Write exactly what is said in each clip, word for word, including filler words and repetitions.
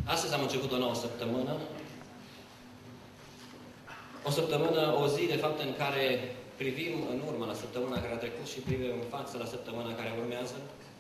Astăzi am început o nouă săptămână. O săptămână, o zi, de fapt, în care privim în urmă la săptămâna care a trecut și privim în față la săptămâna care urmează.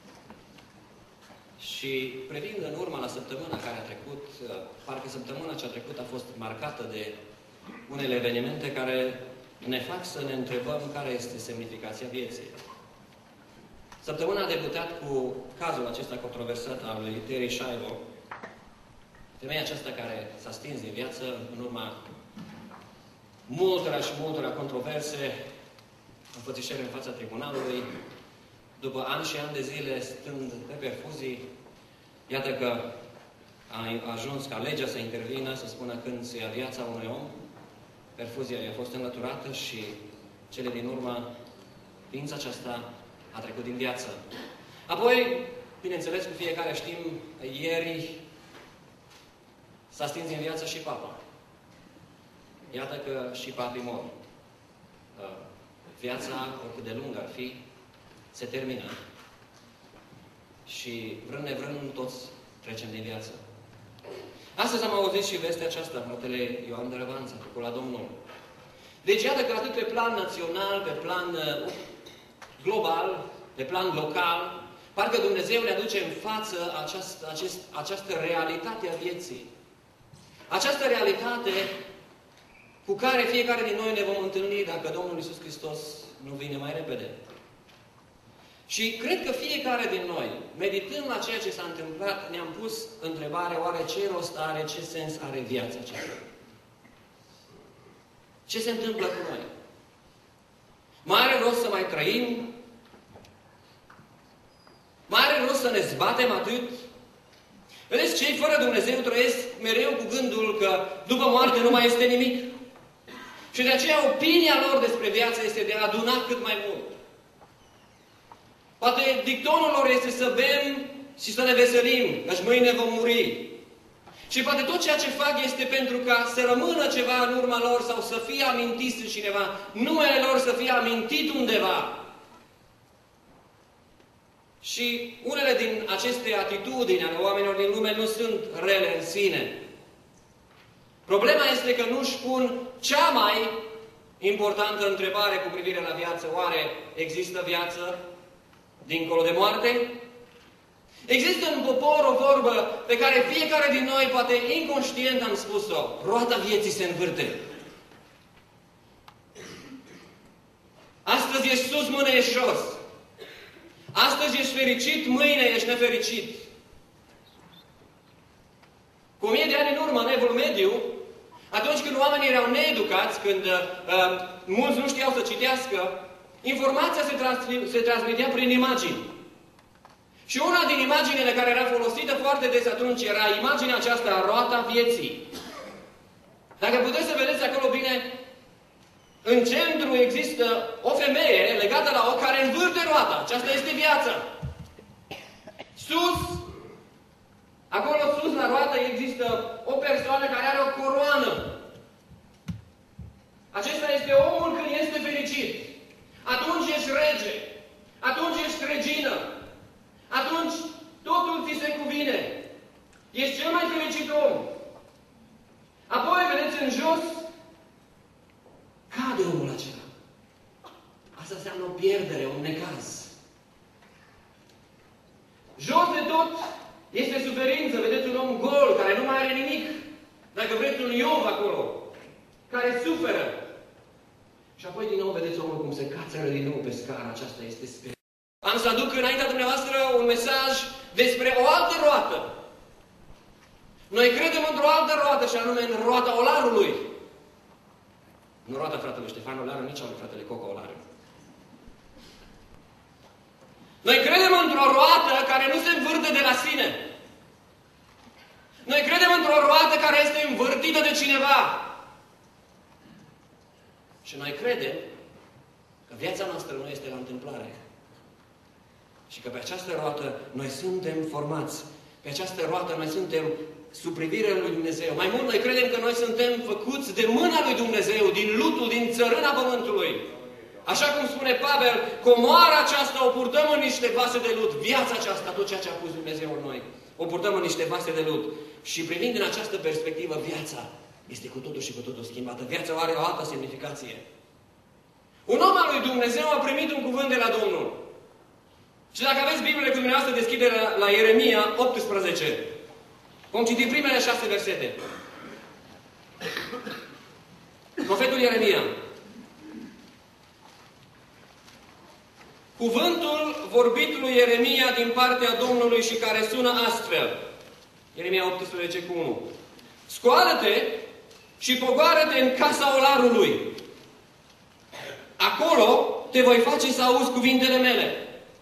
Și privind în urmă la săptămâna care a trecut, parcă săptămâna ce a trecut a fost marcată de unele evenimente care ne fac să ne întrebăm care este semnificația vieții. Săptămâna a debutat cu cazul acesta controversat al lui Terri Schiavo, femeia aceasta care s-a stins din viață în urma multora și multora controverse, înfățișări în fața tribunalului, după ani și ani de zile stând pe perfuzii. Iată că a ajuns ca legea să intervină, să spună când se ia viața unui om. Perfuzia i-a fost înlăturată și cele din urmă, ființa aceasta a trecut din viață. Apoi, bineînțeles, cu fiecare știm, ieri s-a stins din viață și Papa. Iată că și papii mor. Viața, oricât de lungă ar fi, se termină. Și vrând nevrând, toți trecem din viață. Astăzi am auzit și vestea aceasta, fratele Ioan Dărăvanță, făcut la Domnul. Deci iată că atât pe plan național, pe plan uh, global, pe plan local, parcă Dumnezeu ne aduce în față această, acest, această realitate a vieții. Această realitate cu care fiecare din noi ne vom întâlni dacă Domnul Iisus Hristos nu vine mai repede. Și cred că fiecare din noi, meditând la ceea ce s-a întâmplat, ne-am pus întrebarea, oare ce rost are, ce sens are viața aceasta? Ce se întâmplă cu noi? Mai are rost să mai trăim? Mai are rost să ne zbatem atât? Vedeți, cei fără Dumnezeu trăiesc mereu cu gândul că după moarte nu mai este nimic. Și de aceea opinia lor despre viață este de a aduna cât mai mult. Poate dictonul lor este să bem și să ne veselim, căci mâine vom muri. Și poate tot ceea ce fac este pentru ca să rămână ceva în urma lor sau să fie amintiți de cineva, numele lor să fie amintit undeva. Și unele din aceste atitudini ale oamenilor din lume nu sunt rele în sine. Problema este că nu își pun cea mai importantă întrebare cu privire la viață. Oare există viață dincolo de moarte? Există în popor o vorbă pe care fiecare din noi, poate inconștient am spus-o, roata vieții se învârte. Astăzi ești sus, mâine ești jos. Astăzi ești fericit, mâine ești nefericit. Cu o mie de ani în urmă, în Evul Mediu, atunci când oamenii erau needucați, când uh, mulți nu știau să citească, informația se, trans- se transmitea prin imagini. Și una din imaginile care era folosită foarte des atunci era imaginea aceasta, roata vieții. Dacă puteți să vedeți acolo bine, în centru există o femeie legată la ochi care învârte roata. Aceasta este viața. Sus, acolo sus la roată există o persoană care are o coroană. Acesta este omul când este fericit. Atunci ești rege. Atunci ești regină. Atunci totul ți se cuvine. Ești cel mai fericit om. Apoi, vedeți, în jos, cade omul acela. Asta înseamnă o pierdere, un necaz. Jos de tot este suferință. Vedeți un om gol, care nu mai are nimic. Dacă vreți, un Iov acolo, care suferă. Și apoi din nou vedeți omul cum se cațără din nou pe scara aceasta. Este speranță. Am să aduc înaintea dumneavoastră un mesaj despre o altă roată. Noi credem într-o altă roată, și anume în roata olarului. Nu roata fratelui Ștefan Olaru, nici al fratele Coca Olaru. Noi credem într-o roată care nu se învârte de la sine. Noi credem într-o roată care este învârtită de cineva. Și noi credem că viața noastră nu este la întâmplare. Și că pe această roată noi suntem formați. Pe această roată noi suntem sub privirea lui Dumnezeu. Mai mult, noi credem că noi suntem făcuți de mâna lui Dumnezeu, din lutul, din țărâna pământului. Așa cum spune Pavel, comoara aceasta o purtăm în niște vase de lut. Viața aceasta, tot ceea ce a pus Dumnezeu în noi, o purtăm în niște vase de lut. Și privind din această perspectivă, viața este cu totul și cu totul schimbată. Viața are o altă semnificație. Un om al lui Dumnezeu a primit un cuvânt de la Domnul. Și dacă aveți Biblie cu dumneavoastră, deschide la, la Ieremia optsprezece. Vom citi primele șase versete. Profetul Ieremia. Cuvântul vorbit lui Ieremia din partea Domnului și care sună astfel. Ieremia optsprezece cu unu. Scoală-te și pogoară-te în casa olarului. Acolo te voi face să auzi cuvintele mele.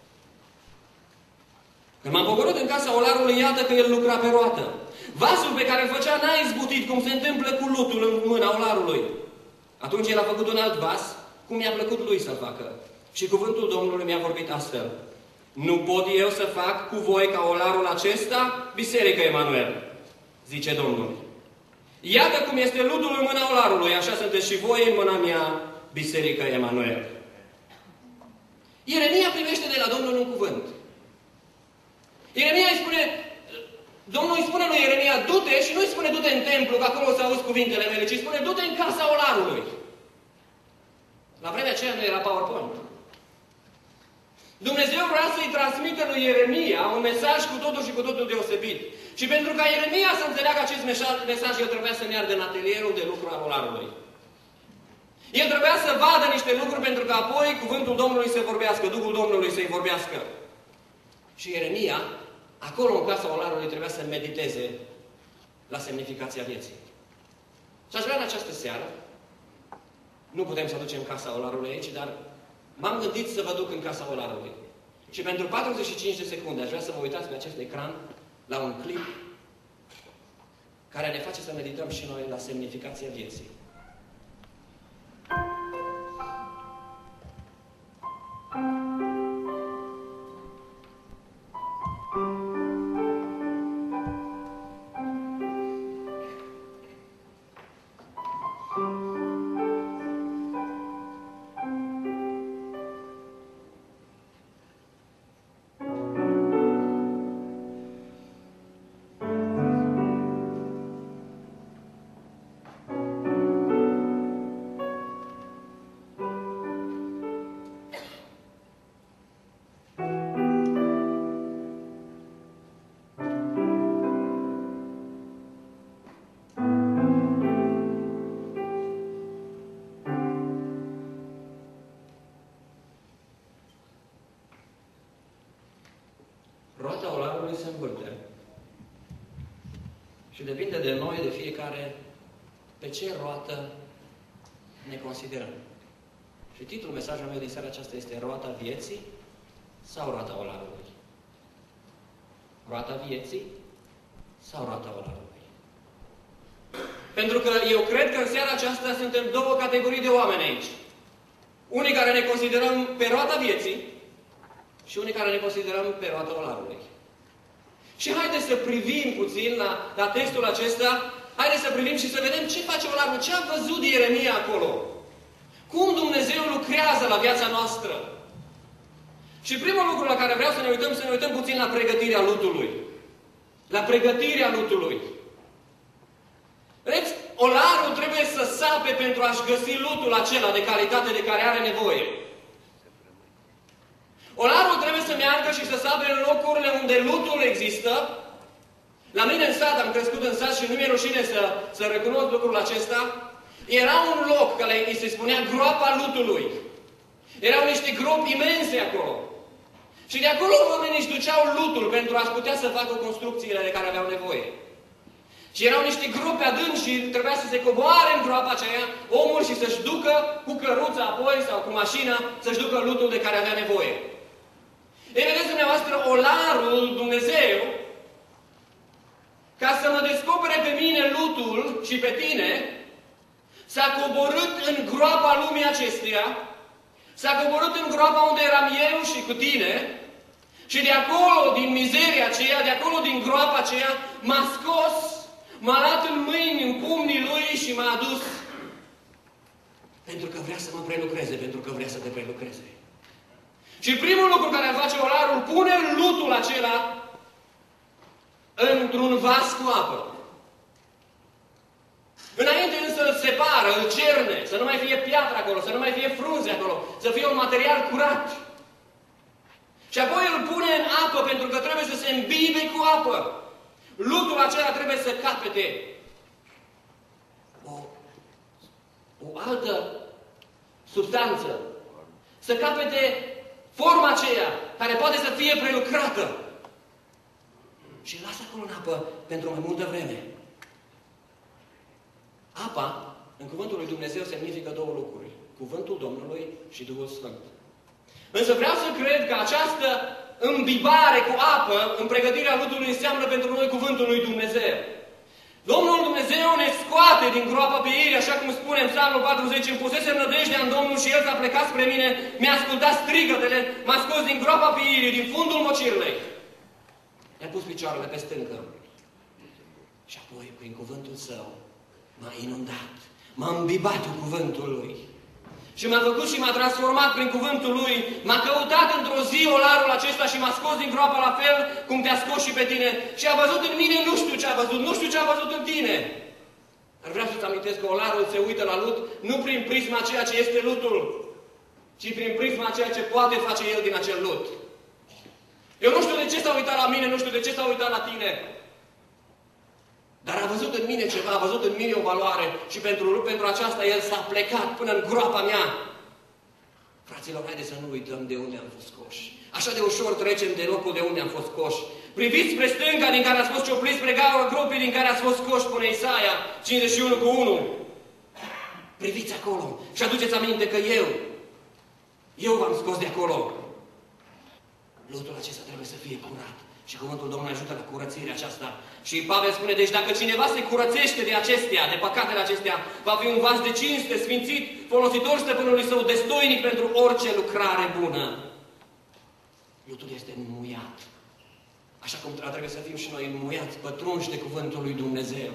Când m-am pogorât în casa olarului, iată că el lucra pe roată. Vasul pe care îl făcea n-a izbutit, cum se întâmplă cu lutul în mâna olarului. Atunci el a făcut un alt vas, cum i-a plăcut lui să facă. Și cuvântul Domnului mi-a vorbit astfel. Nu pot eu să fac cu voi ca olarul acesta, Biserică Emanuel, zice Domnul. Iată cum este lutul în mâna olarului, așa sunteți și voi în mâna mea, Biserică Emanuel. Ieremia primește de la Domnul un cuvânt. Ieremia îi spune, Domnul îi spune lui Ieremia, du-te și nu îi spune du-te în templu, că acolo o să auzi cuvintele mele, ci îi spune du-te în casa olarului. La vremea aceea nu era PowerPoint. Dumnezeu vrea să-i transmită lui Ieremia un mesaj cu totul și cu totul deosebit. Și pentru ca Ieremia să înțeleagă acest mesaj, el trebuia să meargă în atelierul de lucru al olarului. El trebuia să vadă niște lucruri pentru că apoi cuvântul Domnului să vorbească, Duhul Domnului să-i vorbească. Și Ieremia, acolo în casa olarului, trebuia să mediteze la semnificația vieții. Și aș vrea în această seară, nu putem să aducem casa olarului aici, dar m-am gândit să vă duc în casa olarului. Și pentru patruzeci și cinci de secunde aș vrea să vă uitați pe acest ecran la un clip care ne face să medităm și noi la semnificația vieții. Roata olarului se învârte. Și depinde de noi, de fiecare, pe ce roată ne considerăm. Și titlul mesajului meu din seara aceasta este Roata vieții sau Roata olarului? Roata vieții sau Roata olarului? Pentru că eu cred că în seara aceasta suntem două categorii de oameni aici. Unii care ne considerăm pe roata vieții și unii care ne considerăm pe roata olarului. Și haideți să privim puțin la, la textul acesta, haideți să privim și să vedem ce face olarul, ce a văzut Ieremia acolo. Cum Dumnezeu lucrează la viața noastră. Și primul lucru la care vreau să ne uităm, să ne uităm puțin la pregătirea lutului. La pregătirea lutului. Vedeți, olarul trebuie să sape pentru a-și găsi lutul acela de calitate de care are nevoie. Olarul trebuie să meargă și să sape în locurile unde lutul există. La mine în sat, am crescut în sat și nu mi-e rușine să, să recunosc lucrul acesta. Era un loc care îi se spunea groapa lutului. Erau niște gropi imense acolo. Și de acolo oamenii își duceau lutul pentru a-și putea să facă construcțiile de care aveau nevoie. Și erau niște gropi adânci și trebuia să se coboare în groapa aceea omul și să-și ducă cu căruța apoi sau cu mașina să-și ducă lutul de care avea nevoie. Ei, vedeți dumneavoastră, olarul Dumnezeu, ca să mă descopere pe mine lutul și pe tine, s-a coborât în groapa lumii acesteia, s-a coborât în groapa unde eram eu și cu tine, și de acolo, din mizeria aceea, de acolo, din groapa aceea, m-a scos, m-a luat în mâini, în pumnii lui și m-a adus Pentru că vrea să mă prelucreze, pentru că vrea să te prelucreze. Și primul lucru care îl face olarul, pune lutul acela într-un vas cu apă. Înainte însă îl separă, îl cerne, să nu mai fie piatră acolo, să nu mai fie frunze acolo, să fie un material curat. Și apoi îl pune în apă, pentru că trebuie să se îmbibe cu apă. Lutul acela trebuie să capete o, o altă substanță, să capete forma aceea, care poate să fie prelucrată. Și îl lasă acolo în apă pentru mai multă vreme. Apa, în cuvântul lui Dumnezeu, semnifică două lucruri. Cuvântul Domnului și Duhul Sfânt. Însă vreau să cred că această îmbibare cu apă în pregătirea lutului înseamnă pentru noi cuvântul lui Dumnezeu. Domnul Dumnezeu ne scoate din groapa pieirii, așa cum spune în Psalmul patruzeci, îmi pusesem nădejdea în Domnul și El s-a plecat spre mine, mi-a ascultat strigătele, m-a scos din groapa pieirii, din fundul mocirlei. I-a pus picioarele pe stâncă. Și apoi, prin cuvântul Său, m-a inundat, m-a îmbibat cu cuvântul Lui. Și m-a făcut și m-a transformat prin cuvântul Lui, m-a căutat într-o zi olarul acesta și m-a scos din groapă la fel cum te-a scos și pe tine. Și a văzut în mine nu știu ce a văzut, nu știu ce a văzut în tine. Dar vreau să-ți amintesc că olarul se uită la lut nu prin prisma ceea ce este lutul, ci prin prisma ceea ce poate face el din acel lut. Eu nu știu de ce s-a uitat la mine, nu știu de ce s-a uitat la tine. Dar a văzut în mine ceva, a văzut în mine o valoare și pentru, pentru aceasta El s-a plecat până în groapa mea. Fraților, haideți să nu uităm de unde am fost scoși. Așa de ușor trecem de locul de unde am fost scoși. Priviți spre stânga din care ați fost ciopliți, spre gaură gropii din care ați fost scoși, spune Isaia cincizeci și unu cu unu. Priviți acolo și aduceți aminte că eu, eu v-am scos de acolo. Lutul acesta trebuie să fie curat. Și cuvântul Domnului ajută la curățirea aceasta. Și Pavel spune, deci dacă cineva se curățește de acestea, de păcatele acestea, va fi un vas de cinste, sfințit, folositor stăpânului său, destoinic pentru orice lucrare bună. Lutul este înmuiat. Așa cum trebuie să fim și noi înmuiați, pătrunși de cuvântul lui Dumnezeu.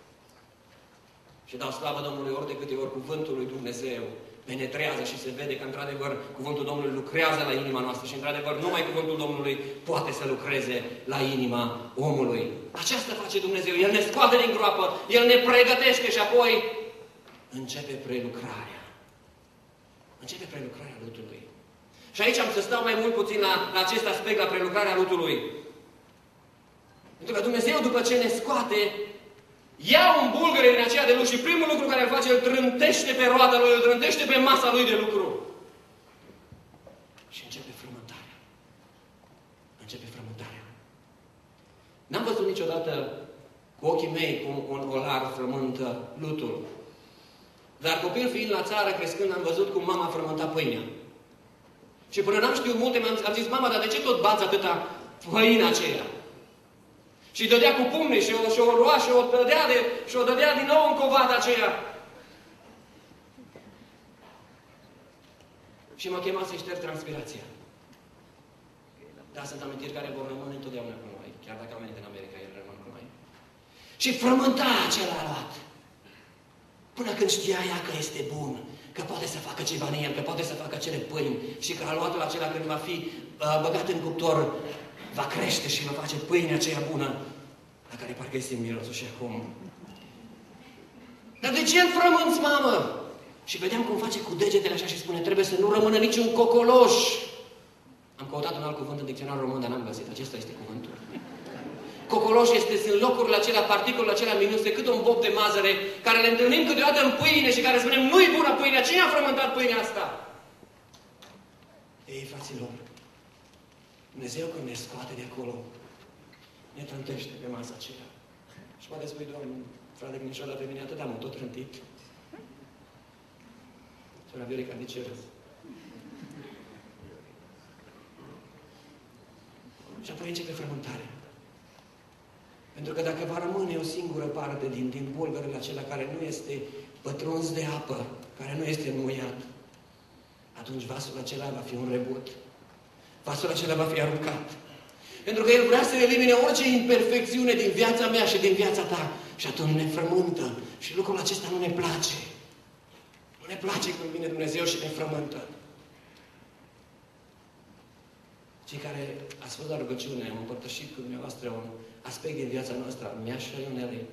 Și dau slavă Domnului ori de câte ori cuvântul lui Dumnezeu penetrează și se vede că, într-adevăr, cuvântul Domnului lucrează la inima noastră și, într-adevăr, numai cuvântul Domnului poate să lucreze la inima omului. Aceasta face Dumnezeu. El ne scoate din groapă, El ne pregătește și apoi începe prelucrarea. Începe prelucrarea lutului. Și aici am să stau mai mult puțin la, la acest aspect, la prelucrarea lutului. Pentru că Dumnezeu, după ce ne scoate, ia un bulgăre din aceea de lut și primul lucru care îl face, îl trântește pe roata lui, îl trântește pe masa lui de lucru. Și începe frământarea. Începe frământarea. N-am văzut niciodată cu ochii mei cum un olar frământă lutul. Dar copil fiind la țară, crescând, am văzut cum mama frământa pâinea. Și până n-am știut multe, am zis, mama, dar de ce tot bați atâta pâinea aceea? Și dădea cu pumnii și o, și o lua și o dădea, de, și o dădea din nou în covada aceea. Și m-a chemat să-i șterg transpirația. Dar sunt amintiri care vor rămâne întotdeauna cu noi. Chiar dacă am venit în America, ele rămân cu noi. Și frământa acela luat. Până când știa ea că este bun, că poate să facă ceva în el, că poate să facă acele pâini și că aluatul acela când va fi uh, băgat în cuptor, va crește și va face pâinea aceea bună, la care parcă îi simt mirosul și acum. Dar de ce îl frămânți, mamă? Și vedeam cum face cu degetele așa și spune, trebuie să nu rămână niciun cocoloș. Am căutat un alt cuvânt în dicționarul român, dar n-am găsit. Acesta este cuvântul. Cocoloș este, sunt locurile acelea, particulele acelea minuse, cât un bob de mazăre, care le întâlnim câteodată în pâine și care spunem, nu-i bună pâinea, cine a frământat pâinea asta? Ei, fraților, Dumnezeu când ne scoate de acolo, ne trântește pe masa aceea. Și poate spui, Doamne, frate, când niciodată pe mine atât am tot trântit. Sora Viorica, de ce râzi? Și apoi începe frământarea. Pentru că dacă va rămâne o singură parte din, din bulgărele acela care nu este pătruns de apă, care nu este înmuiat, atunci vasul acela va fi un rebut. Vasul acela va fi aruncat. Pentru că El vrea să elimine orice imperfecțiune din viața mea și din viața ta. Și atunci ne frământă. Și lucrul acesta nu ne place. Nu ne place când vine Dumnezeu și ne frământă. Cei care ați fost la rugăciune, am împărtășit cu dumneavoastră un aspect din viața noastră, al mea și a Ionelei.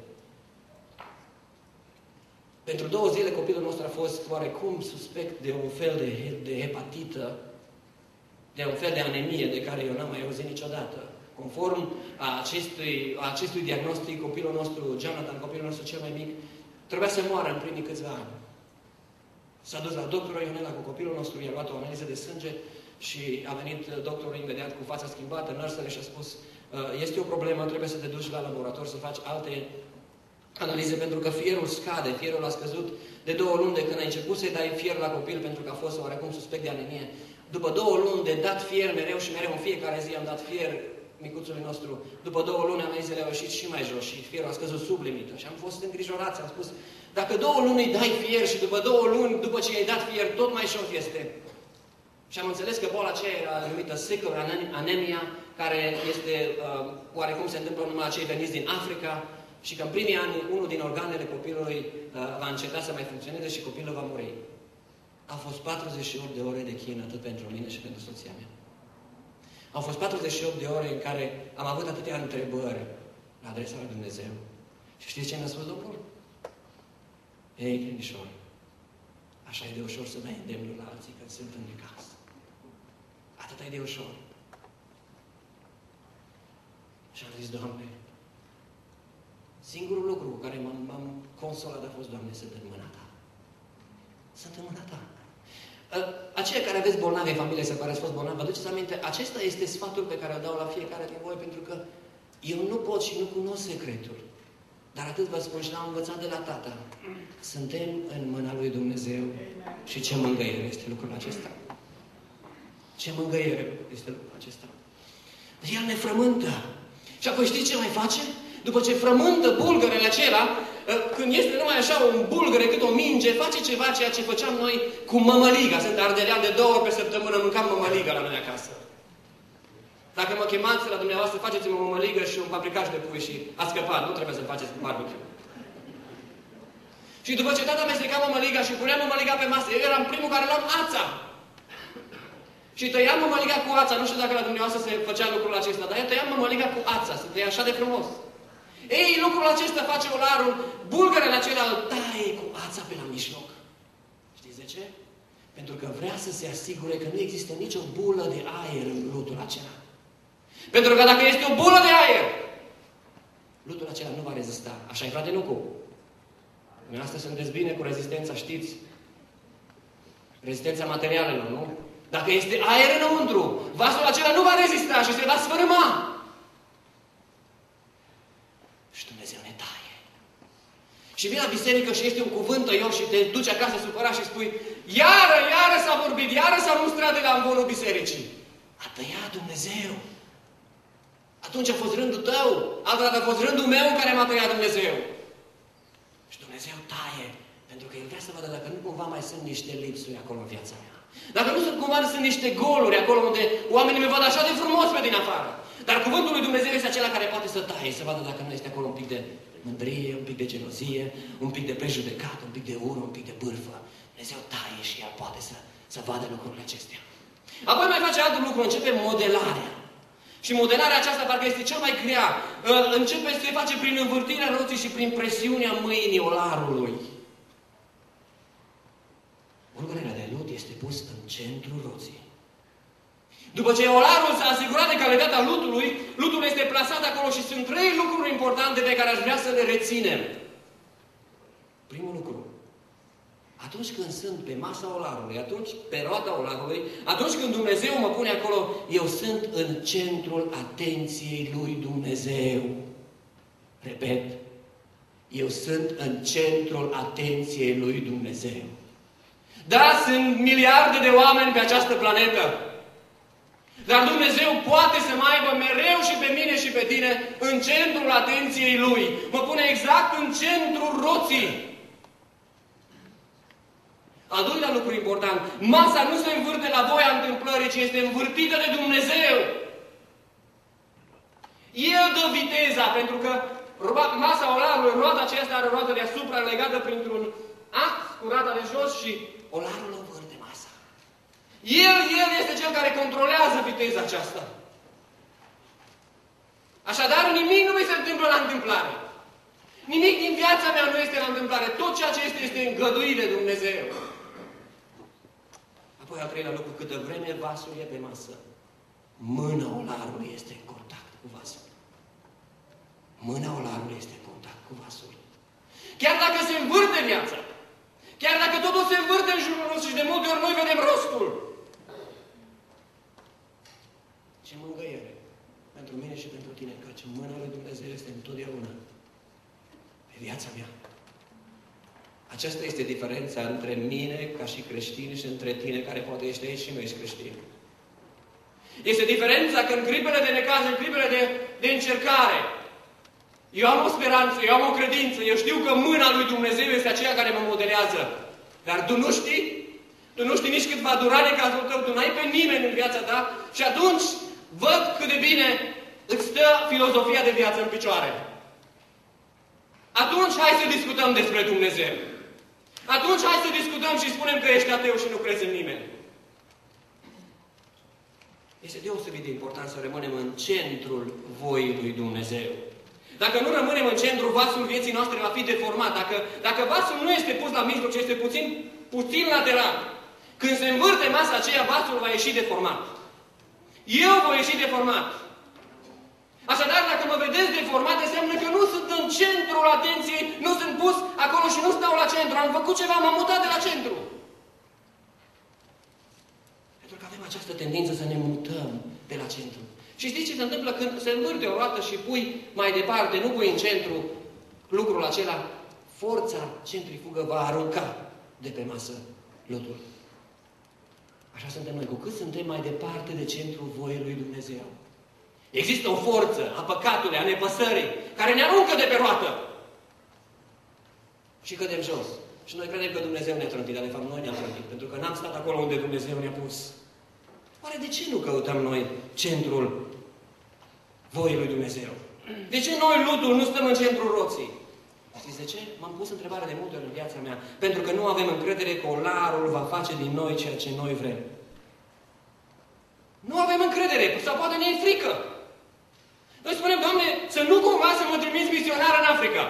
Pentru două zile copilul nostru a fost oarecum suspect de un fel de, de hepatită, de un fel de anemie de care eu n-am mai auzit niciodată. Conform a acestui, a acestui diagnostic, copilul nostru, Jonathan, copilul nostru cel mai mic, trebuia să moară în primii câțiva ani. S-a dus la doctorul Ionela cu copilul nostru, i-a luat o analiză de sânge și a venit doctorul imediat cu fața schimbată, nărsele și a spus este o problemă, trebuie să te duci la laborator să faci alte analize, pentru că fierul scade, fierul a scăzut de două luni de când ai început să-i dai fier la copil, pentru că a fost oarecum suspect de anemie. După două luni de dat fier mereu și mereu în fiecare zi am dat fier micuțului nostru, după două luni analizele au ieșit și mai jos și fierul a scăzut sub limită. Și am fost îngrijorați, am spus, dacă două luni îi dai fier și după două luni, după ce i-ai dat fier, tot mai jos este. Și am înțeles că boala aceea era numită sickle anemia, care este, uh, oarecum se întâmplă numai la cei veniți din Africa, și că în primii ani unul din organele copilului uh, va înceta să mai funcționeze și copilul va muri. Au fost patruzeci și opt de ore de chin atât pentru mine și pentru soția mea. Au fost patruzeci și opt de ore în care am avut atâtea întrebări la adresa lui Dumnezeu. Și știți ce mi-a spus Domnul? Ei, credișor, așa e de ușor să dai îndemnul la alții când sunt în necaz. Atât e de ușor. Și am zis, Doamne, singurul lucru cu care m-am consolat a fost, Doamne, sunt în mâna Ta. Sunt în mâna Ta. Aceia care aveți bolnavi în familie, sau care ați fost bolnavi, vă aduceți aminte, acesta este sfatul pe care îl dau la fiecare din voi, pentru că eu nu pot și nu cunosc secretul. Dar atât vă spun și l-am învățat de la Tata. Suntem în mâna lui Dumnezeu. Și ce mângâiere este lucrul acesta? Ce mângâiere este lucrul acesta? El ne frământă. Și apoi știți ce mai face? După ce frământă bulgărele acela, când este numai așa un bulgăre cât o minge, face ceva ceea ce făceam noi cu mămăliga. Sunt ardelean de două ori pe săptămână, mâncam mămăliga la noi acasă. Dacă mă chemați la dumneavoastră, faceți-mă o mămăligă și un paprikaș de pui și ați scăpat. Nu trebuie să faceți cu barbecue. Și după ce tata amesteca mămăliga și punea mămăliga pe masă, eu eram primul care luam ața. Și tăiam mămăliga cu ața. Nu știu dacă la dumneavoastră se făcea lucrul acesta, dar eu tăiam mămăliga cu ața. Se tăia așa de frumos. Ei, lucrul acesta face olarul, bulgărele acelea îl taie cu ața pe la mijloc. Știți de ce? Pentru că vrea să se asigure că nu există nicio bulă de aer în lutul acela. Pentru că dacă este o bulă de aer, lutul acela nu va rezista. Așa e, frate Nucu. Dumneavoastră sunteți bine cu rezistența, știți? Rezistența materialelor, nu? Dacă este aer înăuntru, vasul acela nu va rezista și se va sfărâma. Și Dumnezeu ne taie. Și vii la biserică și este un cuvânt tăios și te duci acasă supărat și spui iară, iară s-a vorbit, iară s-a mustrat de la învonul bisericii. A tăiat Dumnezeu. Atunci a fost rândul tău. Altă dată a fost rândul meu în care m-a tăiat Dumnezeu. Și Dumnezeu taie. Pentru că El vrea să vadă dacă nu cumva mai sunt niște lipsuri acolo în viața mea. Dacă nu sunt cumva sunt niște goluri acolo unde oamenii me văd așa de frumos pe din afară. Dar cuvântul lui Dumnezeu este acela care poate să taie, să vadă dacă nu este acolo un pic de mândrie, un pic de gelozie, un pic de prejudecat, un pic de ură, un pic de bârfă. Dumnezeu taie și El poate să, să vadă lucrurile acestea. Apoi mai face altul lucru, începe modelarea. Și modelarea aceasta parcă este cea mai grea. Începe să se face prin învârtirea roții și prin presiunea mâinii olarului. Bulgărea de lut este pus în centrul roții. După ce olarul s-a asigurat de calitatea lutului, lutul este plasat acolo și sunt trei lucruri importante pe care aș vrea să le reținem. Primul lucru. Atunci când sunt pe masa olarului, atunci pe roata olarului, atunci când Dumnezeu mă pune acolo, eu sunt în centrul atenției lui Dumnezeu. Repet, eu sunt în centrul atenției lui Dumnezeu. Da, sunt miliarde de oameni pe această planetă. Dar Dumnezeu poate să mă aibă mereu și pe mine și pe tine în centrul atenției Lui. Mă pune exact în centrul roții. Al doilea lucru important. Masa nu se învârte la voia întâmplării, ci este învârtită de Dumnezeu. El dă viteza, pentru că masa olarului, roata aceasta are o roată deasupra legată printr-un ax cu rada de jos și olarul învârte masa. El, el este cel care controlează viteza aceasta. Așadar, nimic nu mi se întâmplă la întâmplare. Nimic din viața mea nu este la întâmplare. Tot ceea ce este, este îngăduit de Dumnezeu. Apoi, al treilea lucru, câtă vreme vasul e pe masă, mâna olarului este în contact cu vasul. Mâna olarului este în contact cu vasul. Chiar dacă se învârte viața, chiar dacă totul se învârte în jurul nostru și de multe ori noi vedem rostul, ce mângâiere pentru mine și pentru tine, căci mâna lui Dumnezeu este întotdeauna pe viața mea. Aceasta este diferența între mine ca și creștin și între tine care poate ești aici și nu ești creștin. Este diferența că în clipele de necaz, în clipele de, de încercare, eu am o speranță, eu am o credință, eu știu că mâna lui Dumnezeu este aceea care mă modelează. Dar tu nu știi? Tu nu știi nici cât va dura necazul tău, tu n-ai pe nimeni în viața ta și atunci văd cât de bine îți stă filozofia de viață în picioare. Atunci hai să discutăm despre Dumnezeu. Atunci hai să discutăm și spunem că ești ateu și nu crezi în nimeni. Este deosebit de important să rămânem în centrul voii lui Dumnezeu. Dacă nu rămânem în centru, vasul vieții noastre va fi deformat. Dacă, dacă vasul nu este pus la mijloc, ci este puțin, puțin lateral, când se învârte masa aceea, vasul va ieși deformat. Eu voi ieși deformat. Așadar, dacă mă vedeți deformat, înseamnă că nu sunt în centrul atenției, nu sunt pus acolo și nu stau la centru. Am făcut ceva, m-am mutat de la centru. Pentru că avem această tendință să ne mutăm de la centru. Și știți ce se întâmplă când se învârte o roată și pui mai departe, nu pui în centru lucrul acela, forța centrifugă va arunca de pe masă lotul. Așa suntem noi. Cu cât suntem mai departe de centrul voii lui Dumnezeu, există o forță a păcatului, a nepăsării, care ne aruncă de pe roată. Și cădem jos. Și noi credem că Dumnezeu ne-a trântit, dar de fapt noi ne-am trântit, pentru că n-am stat acolo unde Dumnezeu ne-a pus. Oare de ce nu căutăm noi centrul voii lui Dumnezeu? De ce noi, lutul, nu stăm în centrul roții? Știți de ce? M-am pus întrebarea de multe ori în viața mea. Pentru că nu avem încredere că olarul va face din noi ceea ce noi vrem. Nu avem încredere. Sau poate ne e frică. Noi spunem, Doamne, să nu cumva să mă trimiți misionar în Africa.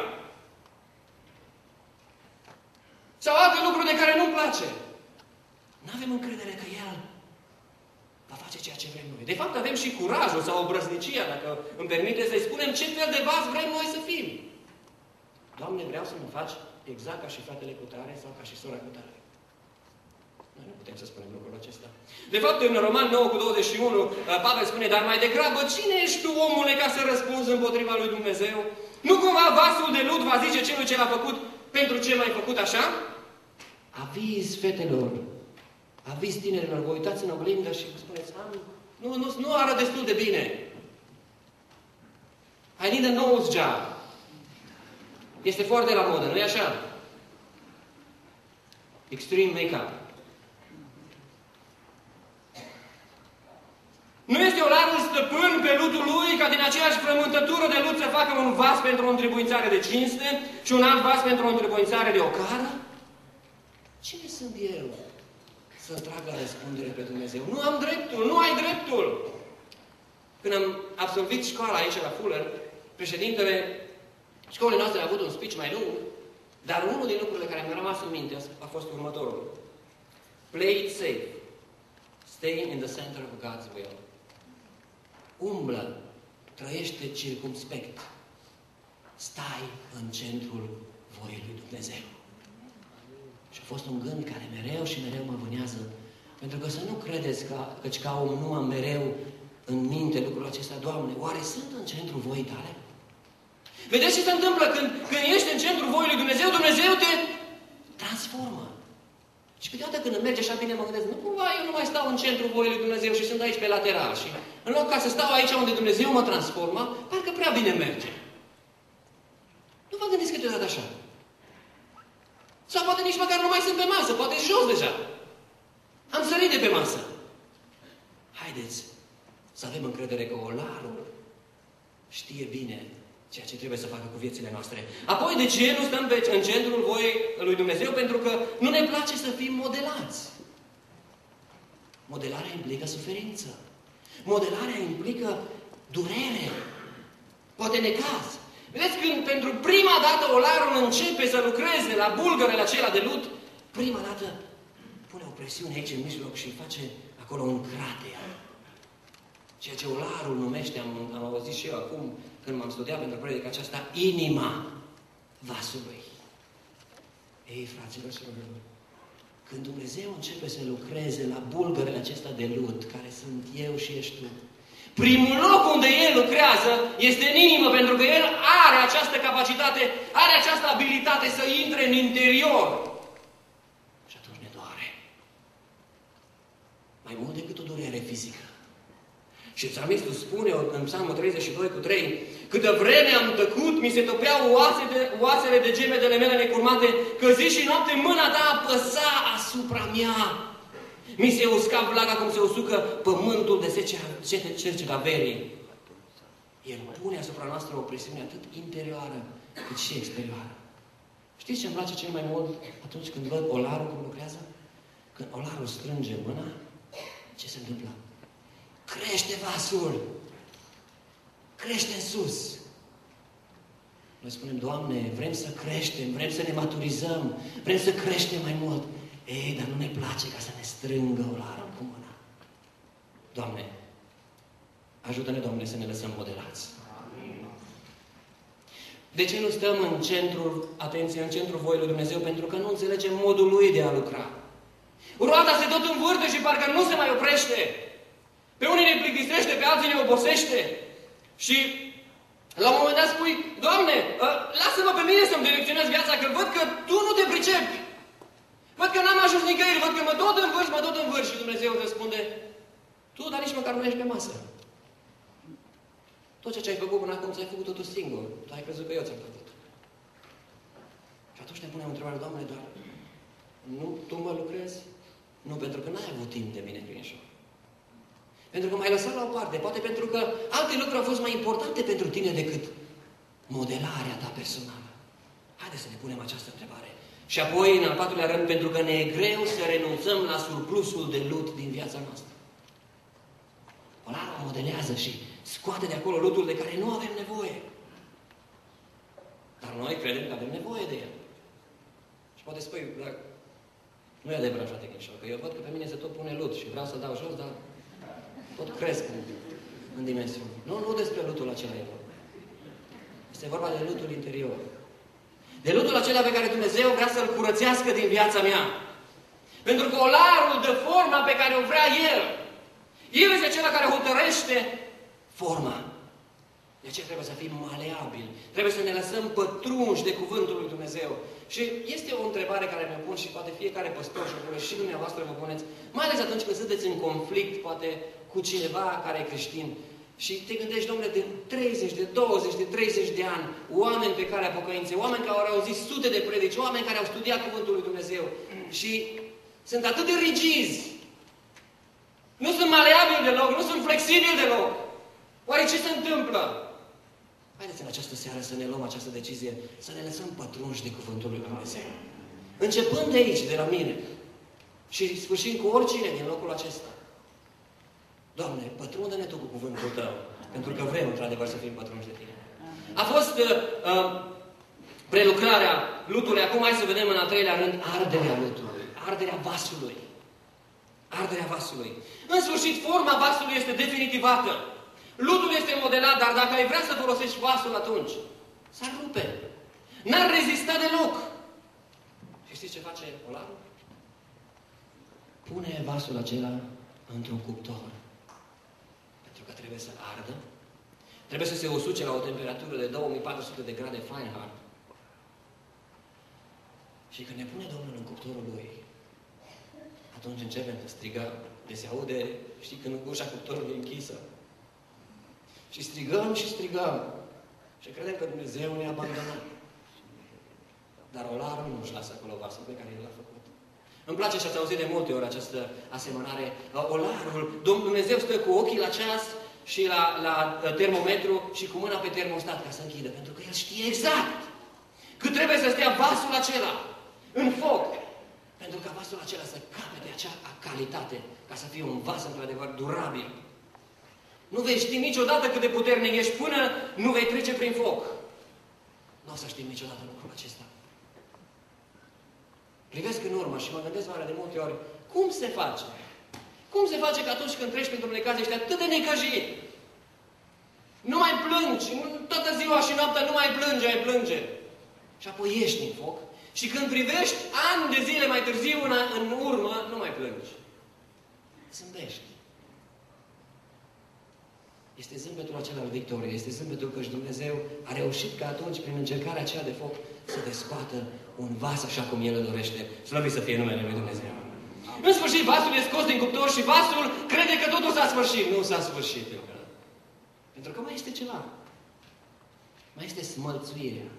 Sau alte lucruri de care nu-mi place. Nu avem încredere că El va face ceea ce vrem noi. De fapt, avem și curajul sau obrăznicia, dacă îmi permite să-i spunem ce fel de vas vrem noi să fim. Doamne, vreau să mă faci exact ca și fratele cu tare sau ca și sora cu tare. Noi nu putem să spunem lucrul acesta. De fapt, în Roman nouă cu douăzeci și unu, Pavel spune, dar mai degrabă, cine ești tu, omule, ca să răspunzi împotriva lui Dumnezeu? Nu cumva vasul de lut va zice celui ce l-a făcut, pentru ce m-ai făcut așa? Aviz, fetelor, aviz tinerilor, vă uitați în oglindă și spuneți, nu, nu, nu arată destul de bine. I need a nose job. Este foarte la modă, nu-i așa? Extreme make-up. Nu este olarul stăpân pe lutul lui ca din aceeași frământătură de lut să facă un vas pentru o întrebuințare de cinste și un alt vas pentru o întrebuințare de ocară? Cine sunt eu să trag la răspundere pe Dumnezeu? Nu am dreptul, nu ai dreptul! Când am absolvit școala aici la Fuller, președintele școlii noastre a avut un speech mai lung, dar unul din lucrurile care mi-a rămas în minte a fost următorul. Play it safe. Stay in the center of God's will. Umblă, trăiește circumspect. Stai în centrul voii lui Dumnezeu. Și a fost un gând care mereu și mereu mă vânează. Pentru că să nu credeți că, căci ca om nu am mereu în minte lucrul acesta, Doamne, oare sunt în centrul voii tale? Vedeți ce se întâmplă când, când ești în centrul voii lui Dumnezeu, Dumnezeu te transformă. Și câteodată când îmi merge așa bine, mă gândesc, nu cumva eu nu mai stau în centrul voii lui Dumnezeu și sunt aici pe lateral. Și în loc ca să stau aici unde Dumnezeu mă transformă, parcă prea bine merge. Nu vă gândiți câteodată așa. Sau poate nici măcar nu mai sunt pe masă, poate jos deja. Am sărit de pe masă. Haideți să avem încredere că olarul știe bine ceea ce trebuie să facă cu viețile noastre. Apoi, de ce nu stăm în centrul voii lui Dumnezeu? Pentru că nu ne place să fim modelați. Modelarea implică suferință. Modelarea implică durere. Poate necaz. Vedeți, când pentru prima dată olarul începe să lucreze la bulgărele acela de lut, prima dată pune o presiune aici în mijloc și face acolo un crater. Ceea ce olarul numește, am, am auzit și eu acum, când m-am studiat pentru predica aceasta, inima vasului. Ei, fraților și rugători, când Dumnezeu începe să lucreze la bulgărele acesta de lut, care sunt eu și ești tu, primul loc unde El lucrează este în inimă, pentru că El are această capacitate, are această abilitate să intre în interior. Și atunci ne doare. Mai mult decât o durere fizică. Și psalmistul spune în Psalmul treizeci și doi cu trei, câtă vreme am tăcut, mi se topeau oasele, oasele de gemedele mele necurmate, că zi și noapte mâna ta apăsa asupra mea. Mi se usca vlaga cum se usucă pământul de cerceta verii. El pune asupra noastră o presiune atât interioară cât și exterioară. Știți ce îmi place cel mai mult atunci când văd olarul cum lucrează? Când olarul strânge mâna, ce se întâmplă? Crește vasul. Crește în sus. Noi spunem, Doamne, vrem să creștem, vrem să ne maturizăm, vrem să creștem mai mult. Ei, dar nu ne place ca să ne strângă olarul cu mâna. Doamne, ajută-ne, Doamne, să ne lăsăm modelați. De ce nu stăm în centrul, atenție, în centrul voii lui Dumnezeu? Pentru că nu înțelegem modul Lui de a lucra. Roata se tot învârte și parcă nu se mai oprește. Pe unii ne plictisește, pe alții ne obosește. Și la un moment dat spui, Doamne, lasă-mă pe mine să-mi direcționez viața, că văd că Tu nu te pricepi. Văd că n-am ajuns nicăieri, văd că mă tot învârși, mă tot învârși. Și Dumnezeu răspunde, Tu, dar nici măcar nu ești pe masă. Tot ce ai făcut până acum, ți-ai făcut totul singur. Tu ai crezut că eu ți-am făcut. Și atunci ne punem întrebarea, Doamne, dar nu Tu mă lucrezi? Nu, pentru că n-ai avut timp de mine prinșor. Pentru că m-ai lăsat la o parte. Poate pentru că alte lucruri au fost mai importante pentru tine decât modelarea ta personală. Haideți să ne punem această întrebare. Și apoi, în al patrulea rând, pentru că ne e greu să renunțăm la surplusul de lut din viața noastră. Olarul modelează și scoate de acolo lutul de care nu avem nevoie. Dar noi credem că avem nevoie de el. Și poate spui, dar nu e adevărat, frate Ghinșor, că eu văd că pe mine se tot pune lut și vreau să dau jos, dar tot cresc în, în dimensiune. Nu, nu despre lutul acela e vorba. Este vorba de lutul interior. De lutul acela pe care Dumnezeu vrea să-l curățească din viața mea. Pentru că olarul dă forma pe care o vrea El. El este acela care hotărăște forma. De aceea trebuie să fim maleabili. Trebuie să ne lăsăm pătrunși de cuvântul lui Dumnezeu. Și este o întrebare care mi-o pun și poate fiecare păstor și-o pune și dumneavoastră vă puneți, mai ales atunci când sunteți în conflict, poate cu cineva care e creștin. Și te gândești, domnule, de treizeci, de douăzeci, de treizeci de ani, oameni pe calea pocăinței, oameni care au auzit sute de predici, oameni care au studiat cuvântul lui Dumnezeu și sunt atât de rigizi. Nu sunt maleabili deloc, nu sunt flexibili deloc. Oare ce se întâmplă? Haideți în această seară să ne luăm această decizie, să ne lăsăm pătrunși de cuvântul lui Dumnezeu. Începând de aici, de la mine, și sfârșind cu oricine din locul acesta. Doamne, pătrunde-ne Tu cu cuvântul Tău, pentru că vrem, într-adevăr, să fim pătrunși de Tine. A fost uh, uh, prelucrarea lutului. Acum hai să vedem în al treilea rând arderea lutului, arderea vasului. Arderea vasului. În sfârșit, forma vasului este definitivată. Lutul este modelat, dar dacă ai vrea să folosești vasul atunci, s-ar rupe. N-ar rezista deloc. Și știți ce face olarul? Pune vasul acela într-un cuptor. Pentru că trebuie să ardă. Trebuie să se usuce la o temperatură de două mii patru sute de grade Fahrenheit. Și când ne pune Domnul în cuptorul Lui, atunci începem să strigăm. De se aude, știi, când ușa cuptorului e închisă. Și strigăm și strigăm. Și credem că Dumnezeu ne-a abandonat. Dar olarul nu își lasă acolo vasul pe care El l-a făcut. Îmi place și ați auzit de multe ori această asemănare. Olarul, Domnul Dumnezeu stă cu ochii la ceas și la, la termometru și cu mâna pe termostat ca să închidă. Pentru că el știe exact cât trebuie să stea vasul acela în foc. Pentru ca vasul acela să capete acea calitate, ca să fie un vas într-adevăr durabil. Nu vei ști niciodată cât de puternic ești până nu vei trece prin foc. Nu o să știm niciodată lucrul acesta. Privesc în urmă și mă gândesc oare de multe ori, cum se face? Cum se face că atunci când treci printr-un necaz ești atât de necăjit? Nu mai plângi, toată ziua și noaptea nu mai plânge, ai plânge. Și apoi ieși din foc și când privești ani de zile mai târziu în, în urmă, nu mai plângi. Zâmbești. Este zâmbetul acela al victoriei, este zâmbetul că și Dumnezeu a reușit ca atunci, prin încercarea aceea de foc, să descoată un vas așa cum El îl dorește. Slăvit să fie numele Lui Dumnezeu. În sfârșit, vasul e scos din cuptor și vasul crede că totul s-a sfârșit. Nu s-a sfârșit încă. Pentru că mai este ceva. Mai este smălțuirea.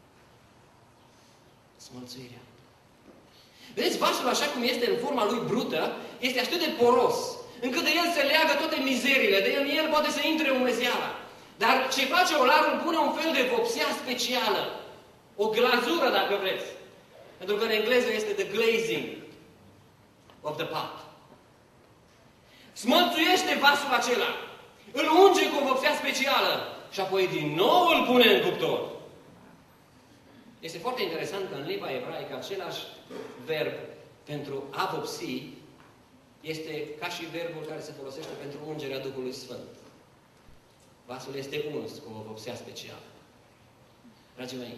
Smălțuirea. Vedeți, vasul așa cum este în forma lui brută, este atât de poros, încât de el se leagă toate mizerile, de el, el poate să intre umezeala. Dar ce face olarul, pune un fel de vopsea specială. O glazură, dacă vreți. Pentru că în engleză este the glazing of the pot. Smălțuiește vasul acela. Îl unge cu o vopsea specială. Și apoi din nou îl pune în cuptor. Este foarte interesant că în limba ebraică același verb pentru a vopsi este ca și verbul care se folosește pentru ungerea Duhului Sfânt. Vasul este uns cu o vopsea specială. Dragii mei,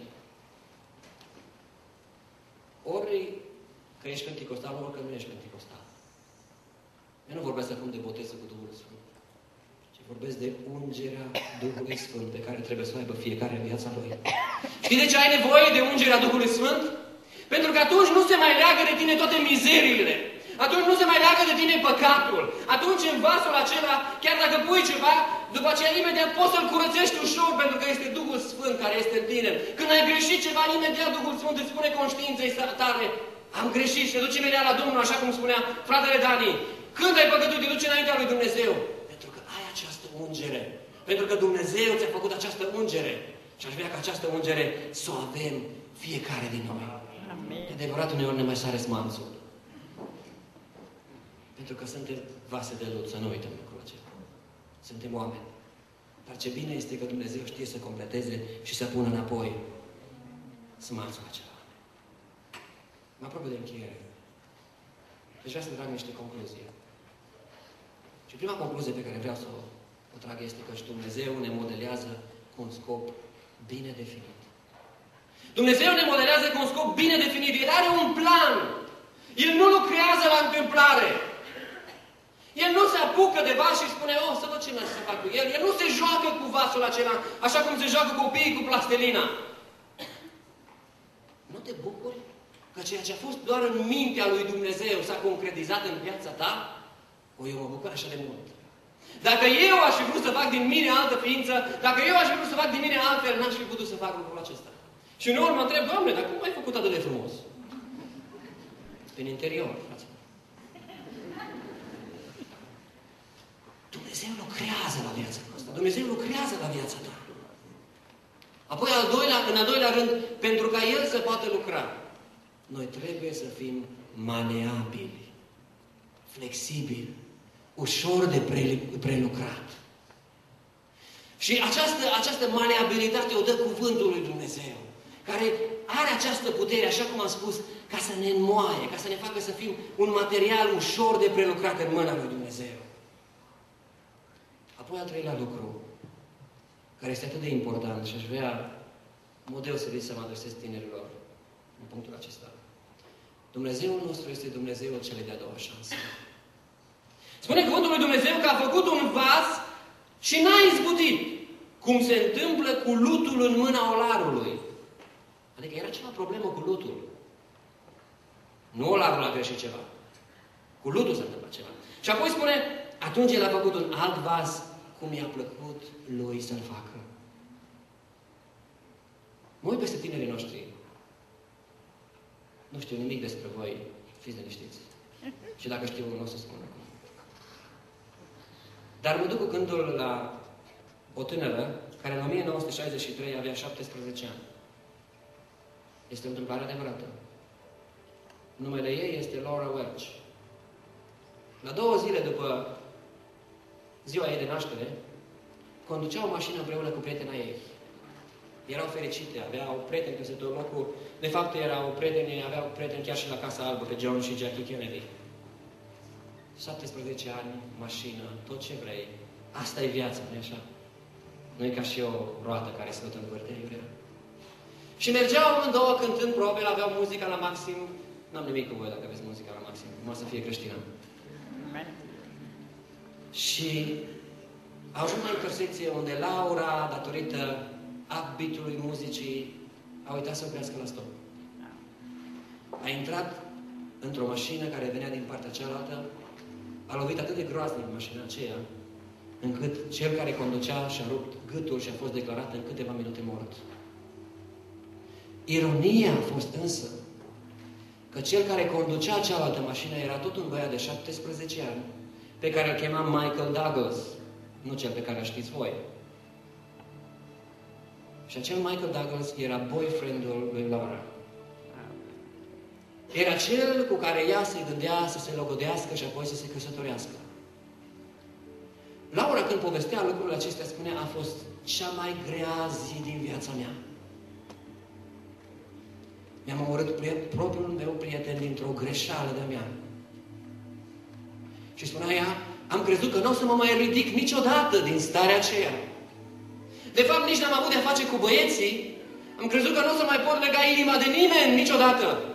ori că ești penticostal, ori că nu ești penticostal. Eu nu vorbesc acum de botezul cu Duhul Sfânt, ci vorbesc de ungerea Duhului Sfânt pe care trebuie să o aibă fiecare în viața lui. Știi de ce ai nevoie de ungerea Duhului Sfânt? Pentru că atunci nu se mai leagă de tine toate mizeriile. Atunci nu se mai leagă de tine păcatul. Atunci în vasul acela, chiar dacă pui ceva, după aceea imediat poți să-l curățești ușor, pentru că este Duhul Sfânt care este în tine. Când ai greșit ceva, imediat Duhul Sfânt îți spune conștiinței tale: am greșit și te duci imediat la Domnul, așa cum spunea fratele Dani. Când ai păcătuit, te duci înaintea lui Dumnezeu. Pentru că ai această ungere. Pentru că Dumnezeu ți-a făcut această ungere. Și aș vrea ca această ungere să o avem fiecare din noi. De adevărat, uneori ne mai sare smanțul. Pentru că suntem vase de lut, să nu uităm lucrul acesta. Suntem oameni. Dar ce bine este că Dumnezeu știe să completeze și să pună înapoi smanțul acela. Mă apropie de încheiere. Deci vreau să trag niște concluzii. Și prima concluzie pe care vreau să o, o trag este că și Dumnezeu ne modelează cu un scop bine definit. Dumnezeu ne modelează cu un scop bine definit. El are un plan. El nu lucrează la întâmplare. El nu se apucă de vas și spune: oh, să văd ce mai să fac cu el. El nu se joacă cu vasul acela așa cum se joacă copiii cu plastelina. Nu te bucuri că ceea ce a fost doar în mintea lui Dumnezeu s-a concretizat în viața ta? O, eu mă bucur așa de mult. Dacă eu aș fi vrut să fac din mine altă ființă, dacă eu aș fi vrut să fac din mine altfel, n-aș fi putut să fac lucrul acesta. Și în urmă mă întreb: Doamne, dar cum ai făcut atât de frumos? Prin interior, frate. Dumnezeu lucrează la viața noastră. Dumnezeu lucrează la viața ta. Apoi, al doilea, în al doilea rând, pentru ca El să poată lucra, noi trebuie să fim maleabili, flexibili, ușor de pre, prelucrat. Și această, această maleabilitate o dă cuvântul lui Dumnezeu, care are această putere, așa cum am spus, ca să ne înmoaie, ca să ne facă să fim un material ușor de prelucrat în mâna lui Dumnezeu. Apoi, al treilea lucru, care este atât de important și aș vrea în mod deosebit să mă adresez tinerilor în punctul acesta. Dumnezeul nostru este Dumnezeul celei de-a doua șanse. Spune cuvântul lui Dumnezeu că a făcut un vas și n-a izbutit, cum se întâmplă cu lutul în mâna olarului. Adică era ceva problemă cu lutul. Nu olarul a greșit ceva. Cu lutul se întâmplă ceva. Și apoi spune: atunci El a făcut un alt vas cum i-a plăcut lui să-l facă. Mă uit peste tinerii noștri. Nu știu nimic despre voi. Fiți liniștiți. Și dacă știu, nu o să spun acum. Dar mă duc cu gândul la o tânără care în o mie nouă sute șaizeci și trei avea șaptesprezece ani. Este o întâmplare adevărată. Numele ei este Laura Welch. La două zile după ziua ei de naștere, conducea o mașină împreună cu prietena ei. Erau fericite, aveau prieteni peste tot locul. De fapt, erau prieteni, aveau prieteni chiar și la Casa Albă, pe John și Jackie Kennedy. șaptesprezece ani, mașină, tot ce vrei. Asta e viața, nu-i așa? Nu e ca și o roată care se tot învârte, iurea. Și mergeau amândouă cântând, probabil aveau muzica la maxim. N-am nimic cu voi dacă aveți muzica la maxim, numai să fie creștină. Și au ajuns la intersecție unde Laura, datorită upbeat-ului muzicii, a uitat să oprească la stop. A intrat într-o mașină care venea din partea cealaltă, a lovit atât de groaznic mașina aceea, încât cel care conducea și-a rupt gâtul și a fost declarat în câteva minute mort. Ironia a fost însă că cel care conducea cealaltă mașină era tot un băiat de șaptesprezece ani, pe care îl chema Michael Douglas, nu cel pe care îl știți voi. Și acel Michael Douglas era boyfriendul lui Laura. Era cel cu care ea se gândea să se logodească și apoi să se căsătorească. Laura, când povestea lucrurile acestea, spunea, a fost cea mai grea zi din viața mea. Mi-am omorât propriul meu prieten dintr-o greșeală de-a mea. Și spunea ea, am crezut că nu o să mă mai ridic niciodată din starea aceea. De fapt, nici n-am avut de-a face cu băieții. Am crezut că nu o să mai pot lega inima de nimeni niciodată.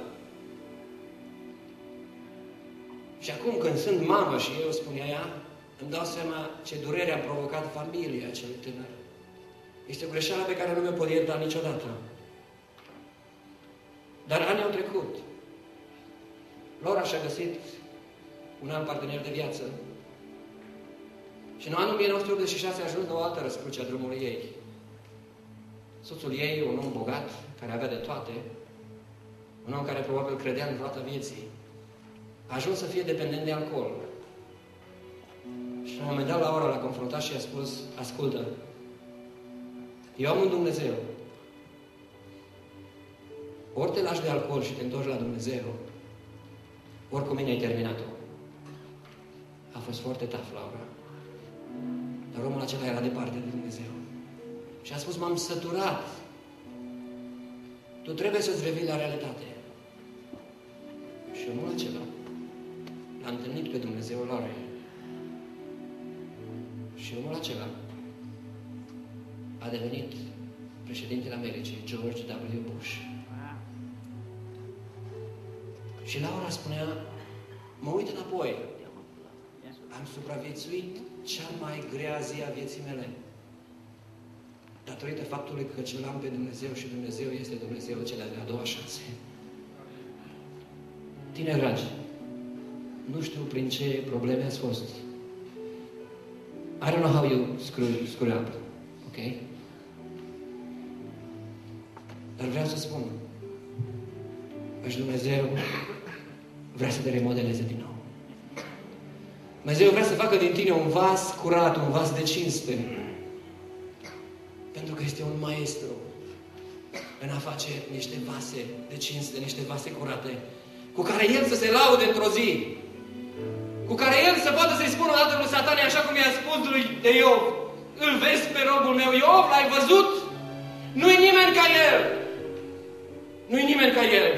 Și acum, când sunt mamă și eu, spunea ea, îmi dau seama ce durere a provocat familia acelui tânăr. Este o greșeală pe care nu mi-o pot ierta niciodată. Dar anii au trecut. Laura și-a găsit un alt partener de viață. Și în anul o mie nouă sute optzeci și șase a ajuns la o altă răscruce a drumului ei. Soțul ei, un om bogat, care avea de toate, un om care probabil credea în roata vieții, a ajuns să fie dependent de alcool. Și la un moment dat Laura l-a confruntat și i-a spus, ascultă, eu am un Dumnezeu. Ori te lași de alcool și te întorci la Dumnezeu, ori cu mine ai terminat-o. A fost foarte tough, Laura. Dar omul acela era departe de Dumnezeu. Și a spus, m-am săturat. Tu trebuie să-ți revii la realitate. Și omul acela l-a întâlnit pe Dumnezeu Laura. Și omul acela a devenit președintele Americii, George W. Bush. Și Laura spunea, mă uit înapoi, am supraviețuit cea mai grea zi a vieții mele. Datorită faptului că ce l-am pe Dumnezeu și Dumnezeu este Dumnezeu cele de-a doua șanse. Tineri dragi, nu știu prin ce probleme ați fost. I don't know how you screw, screw up. Ok? Dar vreau să spun că și Dumnezeu vrea să te remodeleze din nou. Dumnezeu vrea să facă din tine un vas curat, un vas de cinste. Pentru că este un maestru în a face niște vase de cinste, niște vase curate, cu care El să se laude într-o zi, cu care El să poată să-i spună odată lui Satane, așa cum i-a spus lui de Iov, îl vezi pe robul meu Iov, l-ai văzut? Nu-i nimeni ca El! Nu-i nimeni ca El!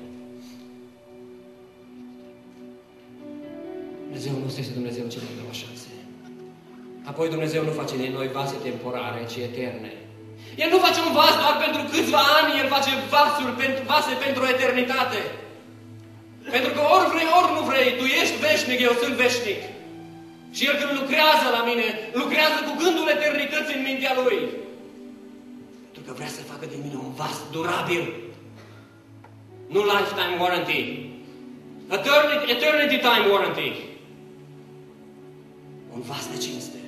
Dumnezeu nu este Dumnezeu cel de două șanse. Apoi Dumnezeu nu face din noi vase temporare, ci eterne. El nu face un vas doar pentru câțiva ani, El face vasul, vase pentru eternitate. Pentru că ori vrei, ori nu vrei, tu ești veșnic, eu sunt veșnic. Și El când lucrează la mine, lucrează cu gândul eternității în mintea Lui. Pentru că vrea să facă din mine un vas durabil. Nu lifetime warranty. Eternity, eternity time warranty. Un vas de cinste.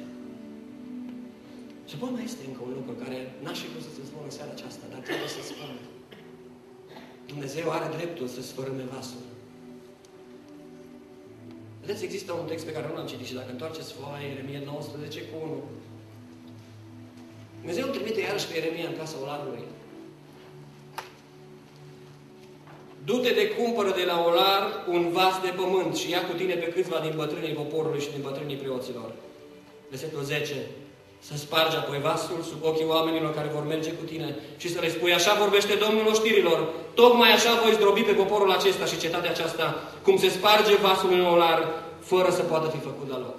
Și apoi mai este încă un lucru care n-aș fi vrut să-ți spun în seara aceasta, dar trebuie să spun. Dumnezeu are dreptul să sfărâme vasul. Vedeți, există un text pe care nu l-am citit și dacă întoarceți foaia, Ieremia nouăsprezece cu unu, Dumnezeu îl trimite iarăși pe Ieremia în casa olarului. Du-te de cumpără de la olar un vas de pământ și ia cu tine pe câțiva din bătrânii poporului și din bătrânii preoților. Versetul zece. Să spargi apoi vasul sub ochii oamenilor care vor merge cu tine și să le spui, așa vorbește Domnul oștirilor, tocmai așa voi zdrobi pe poporul acesta și cetatea aceasta, cum se sparge vasul în olar, fără să poată fi făcut la loc.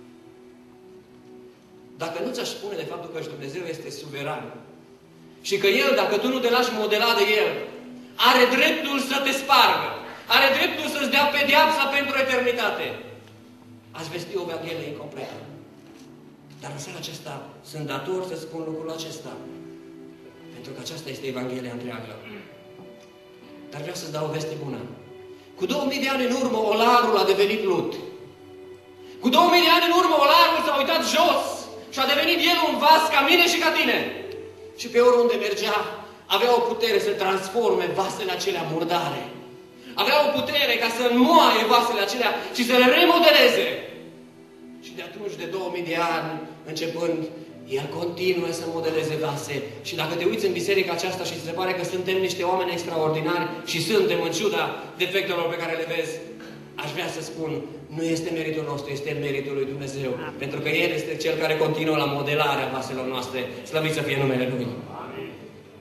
Dacă nu ți-aș spune de faptul că Dumnezeu este suveran și că El, dacă tu nu te lași modela de El, are dreptul să te spargă, are dreptul să-ți dea pedeapsa pentru eternitate, aș vesti o Evanghelie incompletă. Dar în seara aceasta sunt dator să spun lucrul acesta. Pentru că aceasta este Evanghelia întreagă. Dar vreau să-ți dau o veste bună. Cu două mii de ani în urmă, olarul a devenit lut. Cu două mii de ani în urmă, olarul s-a uitat jos și a devenit el un vas ca mine și ca tine. Și pe oriunde mergea, avea o putere să transforme vasele acelea murdare. Avea o putere ca să înmoaie vasele acelea și să le remodeleze. Și de atunci, de două mii de ani, începând, El continuă să modeleze vase. Și dacă te uiți în biserica aceasta și ți se pare că suntem niște oameni extraordinari și suntem în ciuda defectelor pe care le vezi, aș vrea să spun, nu este meritul nostru, este meritul lui Dumnezeu. Amin. Pentru că El este Cel care continuă la modelarea vaselor noastre. Slăvit să fie numele Lui. Amin.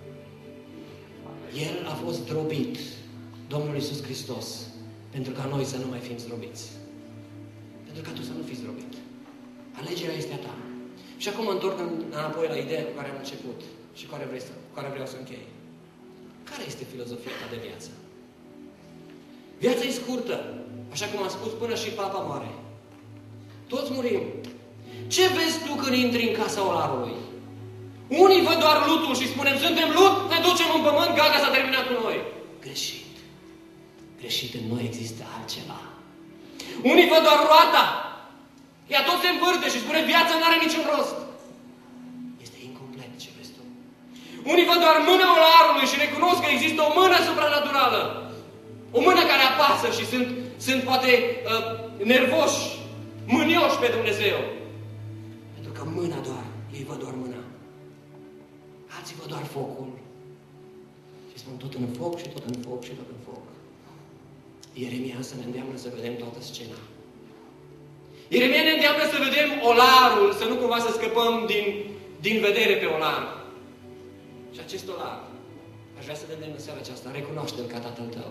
El a fost zdrobit, Domnul Iisus Hristos, pentru ca noi să nu mai fim zdrobiți. Pentru ca tu să nu fii zdrobit. Alegerea este a ta. Și acum mă întorc înapoi la ideea cu care am început și cu care, vrei să, cu care vreau să închei. Care este filozofia ta de viață? Viața e scurtă, așa cum am spus, până și papa moare. Toți murim. Ce vezi tu când intri în casa olarului? Unii văd doar lutul și spunem, suntem lut, ne ducem în pământ, gata, s-a terminat cu noi. Greșit. Greșit, în noi există altceva. Unii văd doar roata. Ea tot se învârte și spune, viața nu are niciun rost. Este incomplet ce vezi tu. Unii văd doar mâna olarului și recunosc că există o mână supranaturală. O mână care apasă și sunt, sunt poate uh, nervoși, mânioși pe Dumnezeu. Pentru că mâna doar, ei văd doar mâna. Alții văd doar focul. Și spun tot în foc și tot în foc și tot în foc. Ieremia să ne îndeamnă să vedem toată scena. Ieremia ne îndeamnă să vedem olarul, să nu cumva să scăpăm din, din vedere pe olar. Și acest olar, aș vrea să te îndemn în seara aceasta, recunoaște-l ca Tatăl tău.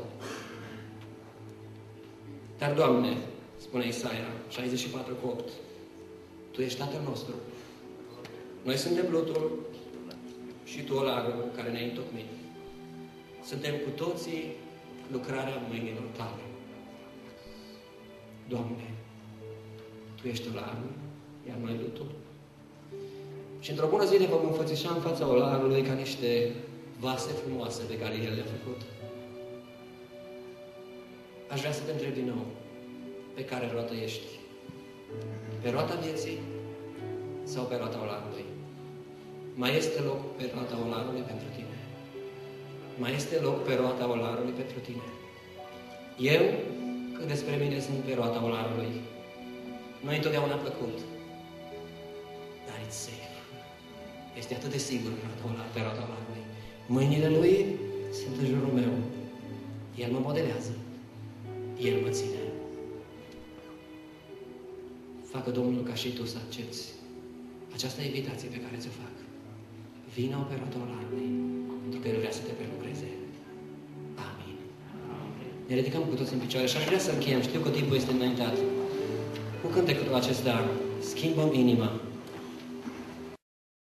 Dar, Doamne, spune Isaia șaizeci și patru cu opt, Tu ești Tatăl nostru. Noi suntem lutul și Tu olarul care ne-ai întocmit. Suntem cu toții lucrarea mâinilor Tale. Doamne, Tu ești olarul, iar noi lutul. Și într-o bună zi ne vom înfățișa în fața olarului ca niște vase frumoase pe care El le-a făcut. Aș vrea să te întreb din nou, pe care roată ești? Pe roata vieții sau pe roata olarului? Mai este loc pe roata olarului pentru tine? Mai este loc pe roata olarului pentru tine? Eu, cât despre mine, sunt pe roata olarului. Nu-i întotdeauna plăcut, dar it's safe. Este atât de sigur pe roata olarului. Mâinile Lui sunt în jurul meu. El mă modelează. El mă ține. Facă Domnul ca și tu să accepți această invitație pe care ți-o fac. Vină pe roata olarului, pentru că El vrea să te prelucreze. Amin. Ne ridicăm cu toți în picioare și aș vrea să încheiem. Știu că timpul este înaintat. Cu cântecul acesta, schimbăm inima.